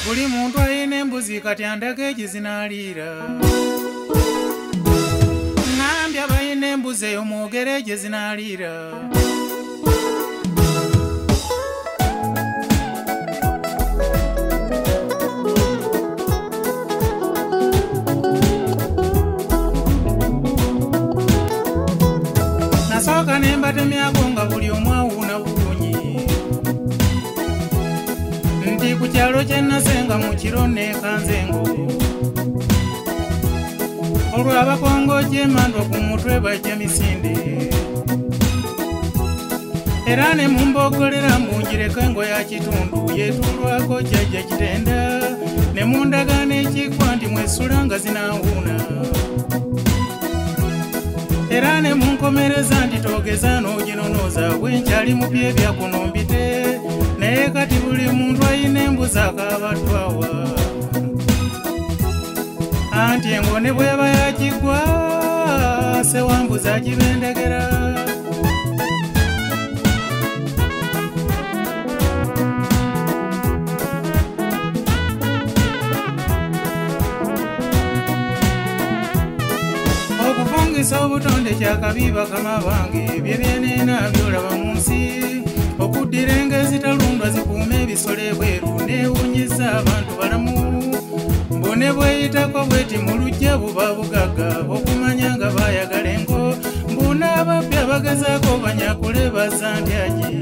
buli muntu alina embuzi kati andage egizinaliira ngambye abalina embuzi eyo mwogere gye zinaliira nasooka ne mbatemyako nga buli omu awuuna bulungi nti ku kyalo kye nasenga mu kiro neekanzengo olwo abakongojja emandwa ku mutwe bajja misinde era ne mumbogolera mbunjireko engo ya kitundu yeetulwako kyajja kitenda ne mundagaana ekikwa nti mwesula nga zinaawuuna era ne munkomereza nti toogeza n'oginonooza bwenkyali mu bye byakunombite naye kati buli muntu alina embuzi akaabaddwawa anti engo ne bweba yakigwa sewambuzi agibendegera okuvungisa obutonde kyakabi bakama bange bye byeneena byolaba mu nsi okuddira engo ezitalundwa zikuuma ebisolo ebweru neewunyiza abantu balamu mbone bweyitako bweti mu lujja buba bugagga okumanya nga baayagala engo mbuna ababbi abagezaako banyakule bazandyagi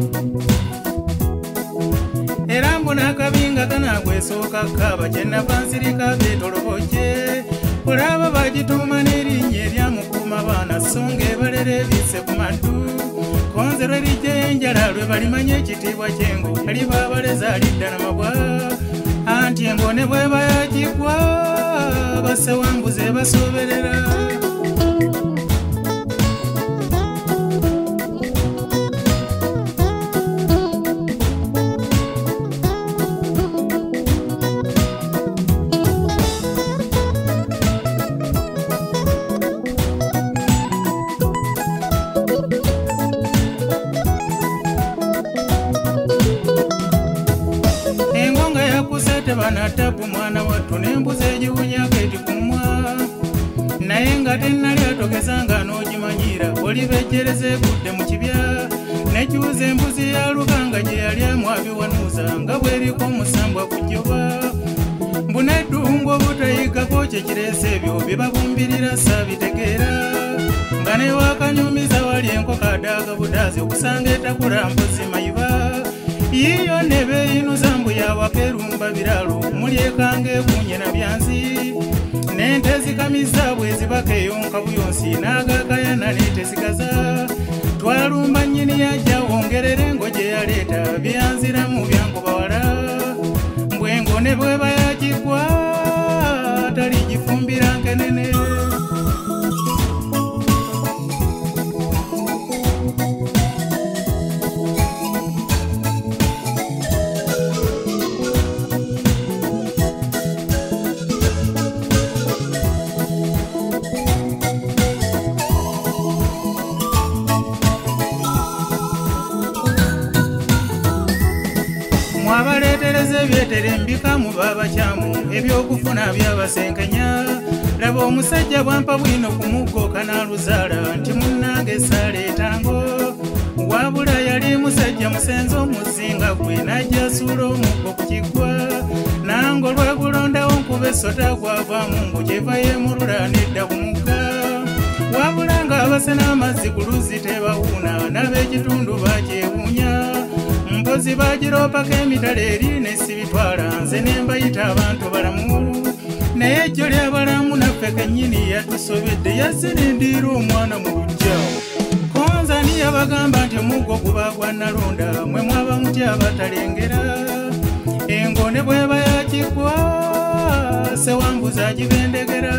era mbuna akabinga kanagwesooka kaba kyenava nsirika beetolobojje olaba bagituuma n'erinnya eryamukuuma baana so nga ebalera ebisse ku maddu konze lwe lijja enjala lwe balimanya ekitiibwa ky'engo aliba abaleza alidda namabwa anti engo ne bweba yakigwa basewambuze basoberera banatabu mwana wattu n'embuzi egiwunyako etikumwa naye nga tennali atogezanga n'ogimanyira olibejjereza egudde mu kibya nekyuza embuzi ya lukanga gye yali amwabiwanuuza nga bweriko omusambwa ku jjoba mbuneddungu obutayigako kye kireese ebyo bye babumbirira saabitegeera nga newakanyumiza wali enkoko adaaga budaazi okusanga etakula mbuzi mayiba yiyo ne beeyinuza mbu yawakerumba biraalo muli ekanga ebunye na byanzi n'ente zikamiza bwe zibaka eyonka buyonsi n'agakayana n'etezikaza twalumba nnyini yajja wongerera engo gye yaleeta byanziramu byankobawala mbwengo ne bweba yakigwa taligifumbira nkenene mwabaleetereza ebyeterembika mu baabakyamu ebyokufuna byabasenkenya laba omusajja bwampa bwino ku muggo kanaaluzaala nti munnange saaleetango wabula yali musajja musenze omuzinga gwe najja asuula omuggo ku kiggwa nange olwegulondawo nkuba esota gwavaamu ngu kyeva yeemulula nedda ku mugga wabula nga abasena amazzi ku luzzi tebawuuna n'ab'ekitundu bakyewuunya mpozi bagiroopako emitala eri nesibitwala nze ne mbayita abantu balamu naye ejjo ly'abalamu naffe kennyini yatusobedde yazirindiira omwana mu lujjawo konzani yabagamba nti omuggo guba gwa nalonda mwe mwaba mutya abatalengera engo ne bweba yakigwa sewambuzi agibendegera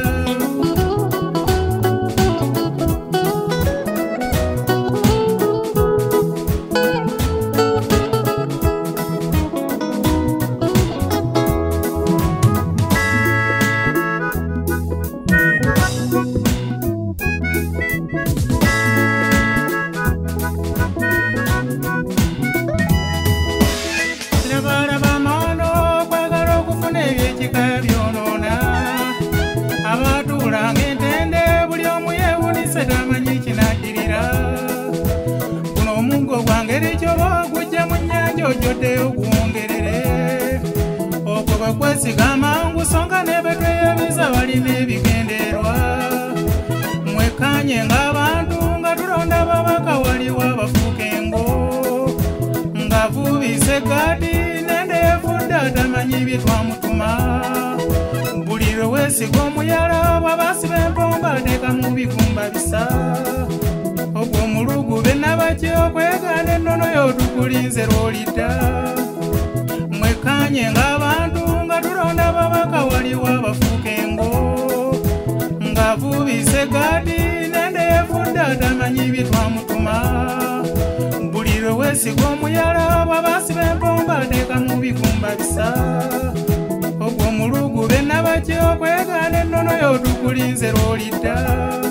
joddeyo gwongerere okwo bakwesiga amangu songa nebetwe yebiza balina ebigenderwa mwekanye ng'abantu nga tulonda babaka waliwo abafuuka engo nga vubise gadi nende yefudde atamanyi byetwamutuma buli lwe weesiga omuyala bw'abasiba empomba ateeka mu bigumba bisa ogwo omulugu bennabaki okwegana ennono y'otukulinze lw'olidda mwekanye ng'abantu nga tulonda babaka waliwo abafuuka engo nga vubise gadi nende yefudde atamanyi byetwamutuma buli lwe weesiga omuyala bw'abasiba empomba ateeka mu bigumba bisa ogwo omulugu bennabaki okwegana ennono y'otukulinze lw'olidda